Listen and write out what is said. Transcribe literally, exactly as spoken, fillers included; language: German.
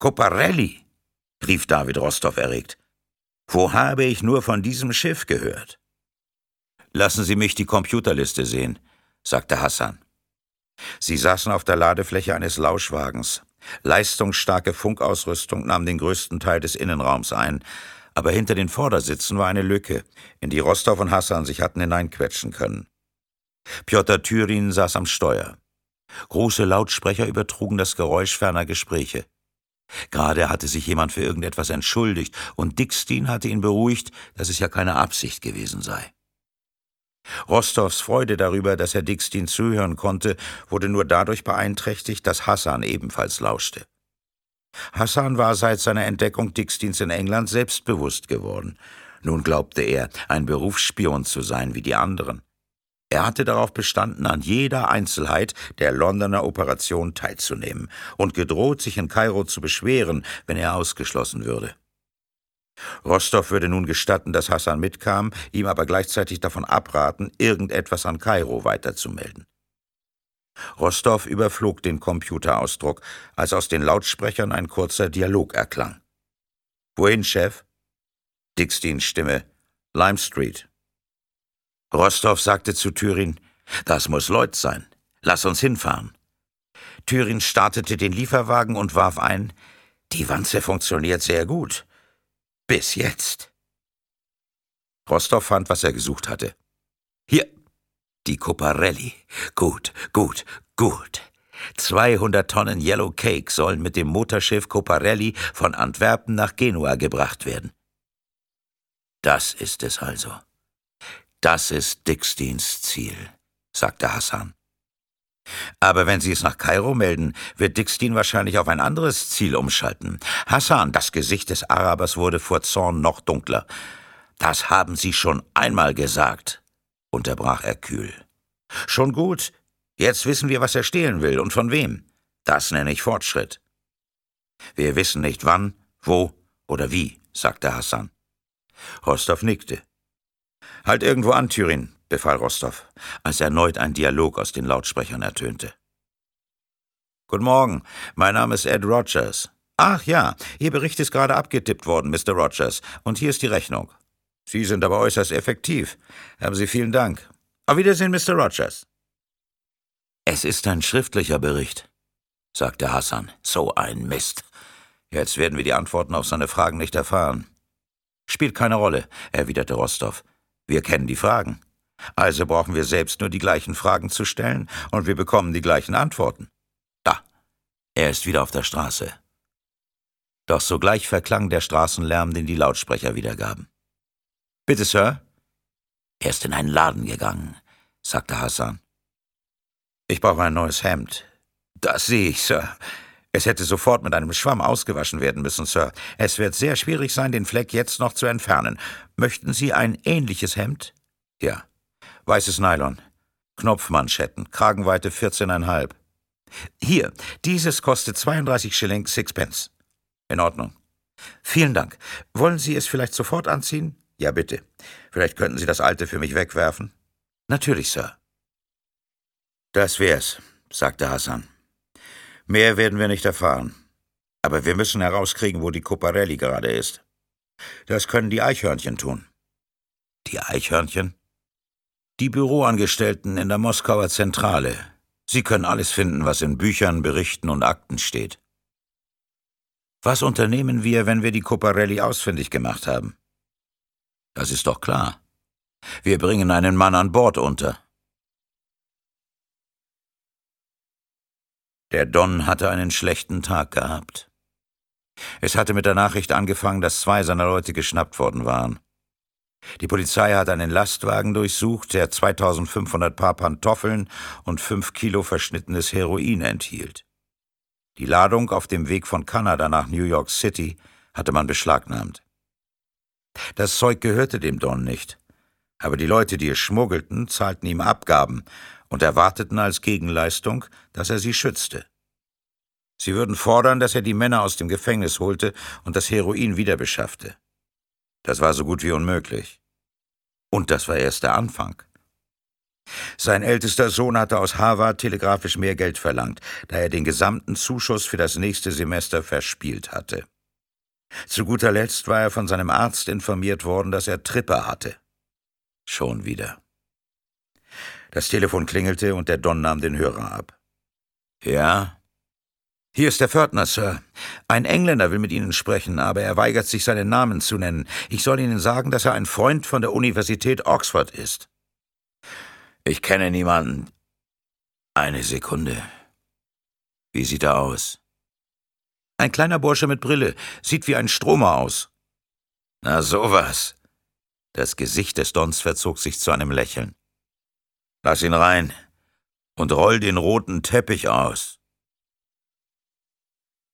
Coparelli, rief David Rostov erregt. Wo habe ich nur von diesem Schiff gehört? Lassen Sie mich die Computerliste sehen, sagte Hassan. Sie saßen auf der Ladefläche eines Lauschwagens. Leistungsstarke Funkausrüstung nahm den größten Teil des Innenraums ein, aber hinter den Vordersitzen war eine Lücke, in die Rostov und Hassan sich hatten hineinquetschen können. Pjotr Tyrin saß am Steuer. Große Lautsprecher übertrugen das Geräusch ferner Gespräche. Gerade hatte sich jemand für irgendetwas entschuldigt, und Dickstein hatte ihn beruhigt, dass es ja keine Absicht gewesen sei. Rostovs Freude darüber, dass er Dickstein zuhören konnte, wurde nur dadurch beeinträchtigt, dass Hassan ebenfalls lauschte. Hassan war seit seiner Entdeckung Dicksteins in England selbstbewusst geworden. Nun glaubte er, ein Berufsspion zu sein wie die anderen. Er hatte darauf bestanden, an jeder Einzelheit der Londoner Operation teilzunehmen und gedroht, sich in Kairo zu beschweren, wenn er ausgeschlossen würde. Rostov würde nun gestatten, dass Hassan mitkam, ihm aber gleichzeitig davon abraten, irgendetwas an Kairo weiterzumelden. Rostov überflog den Computerausdruck, als aus den Lautsprechern ein kurzer Dialog erklang. »Wohin, Chef?« Dicksteins Stimme. »Lime Street.« Rostov sagte zu Tyrin, »Das muss Lloyd sein. Lass uns hinfahren.« Tyrin startete den Lieferwagen und warf ein, »Die Wanze funktioniert sehr gut. Bis jetzt.« Rostov fand, was er gesucht hatte. »Hier, die Coparelli. Gut, gut, gut. zweihundert Tonnen Yellow Cake sollen mit dem Motorschiff Coparelli von Antwerpen nach Genua gebracht werden.« »Das ist es also. Das ist Dicksteins Ziel«, sagte Hassan. »Aber wenn Sie es nach Kairo melden, wird Dickstein wahrscheinlich auf ein anderes Ziel umschalten. Hassan, das Gesicht des Arabers wurde vor Zorn noch dunkler. »Das haben Sie schon einmal gesagt«, unterbrach er kühl. »Schon gut. Jetzt wissen wir, was er stehlen will und von wem. Das nenne ich Fortschritt.« »Wir wissen nicht wann, wo oder wie«, sagte Hassan. Rostov nickte. »Halt irgendwo an, Tyrin«, befahl Rostov, als erneut ein Dialog aus den Lautsprechern ertönte. »Guten Morgen, mein Name ist Ed Rogers. Ach ja, Ihr Bericht ist gerade abgetippt worden, Mister Rogers, und hier ist die Rechnung. Sie sind aber äußerst effektiv. Haben Sie vielen Dank. Auf Wiedersehen, Mister Rogers.« »Es ist ein schriftlicher Bericht«, sagte Hassan. »So ein Mist. Jetzt werden wir die Antworten auf seine Fragen nicht erfahren.« »Spielt keine Rolle«, erwiderte Rostov. »Wir kennen die Fragen. Also brauchen wir selbst nur die gleichen Fragen zu stellen, und wir bekommen die gleichen Antworten. Da, er ist wieder auf der Straße.« Doch sogleich verklang der Straßenlärm, den die Lautsprecher wiedergaben. »Bitte, Sir?« »Er ist in einen Laden gegangen«, sagte Hassan. »Ich brauche ein neues Hemd.« »Das sehe ich, Sir. Es hätte sofort mit einem Schwamm ausgewaschen werden müssen, Sir. Es wird sehr schwierig sein, den Fleck jetzt noch zu entfernen. Möchten Sie ein ähnliches Hemd?« »Ja. Weißes Nylon. Knopfmanschetten. Kragenweite vierzehn Komma fünf. Hier, dieses kostet zweiunddreißig Schilling, Sixpence.« »In Ordnung. Vielen Dank. Wollen Sie es vielleicht sofort anziehen?« »Ja, bitte. Vielleicht könnten Sie das alte für mich wegwerfen?« »Natürlich, Sir.« »Das wär's«, sagte Hassan. »Mehr werden wir nicht erfahren. Aber wir müssen herauskriegen, wo die Coparelli gerade ist. Das können die Eichhörnchen tun.« »Die Eichhörnchen?« »Die Büroangestellten in der Moskauer Zentrale. Sie können alles finden, was in Büchern, Berichten und Akten steht.« »Was unternehmen wir, wenn wir die Coparelli ausfindig gemacht haben?« »Das ist doch klar. Wir bringen einen Mann an Bord unter.« Der Don hatte einen schlechten Tag gehabt. Es hatte mit der Nachricht angefangen, dass zwei seiner Leute geschnappt worden waren. Die Polizei hat einen Lastwagen durchsucht, der zweitausendfünfhundert Paar Pantoffeln und fünf Kilo verschnittenes Heroin enthielt. Die Ladung auf dem Weg von Kanada nach New York City hatte man beschlagnahmt. Das Zeug gehörte dem Don nicht, aber die Leute, die es schmuggelten, zahlten ihm Abgaben und erwarteten als Gegenleistung, dass er sie schützte. Sie würden fordern, dass er die Männer aus dem Gefängnis holte und das Heroin wieder beschaffte. Das war so gut wie unmöglich. Und das war erst der Anfang. Sein ältester Sohn hatte aus Harvard telegrafisch mehr Geld verlangt, da er den gesamten Zuschuss für das nächste Semester verspielt hatte. Zu guter Letzt war er von seinem Arzt informiert worden, dass er Tripper hatte. Schon wieder. Das Telefon klingelte und der Don nahm den Hörer ab. »Ja?« »Hier ist der Pförtner, Sir. Ein Engländer will mit Ihnen sprechen, aber er weigert sich, seinen Namen zu nennen. Ich soll Ihnen sagen, dass er ein Freund von der Universität Oxford ist.« »Ich kenne niemanden.« »Eine Sekunde. Wie sieht er aus?« »Ein kleiner Bursche mit Brille. Sieht wie ein Stromer aus.« »Na sowas.« Das Gesicht des Dons verzog sich zu einem Lächeln. »Lass ihn rein und roll den roten Teppich aus.«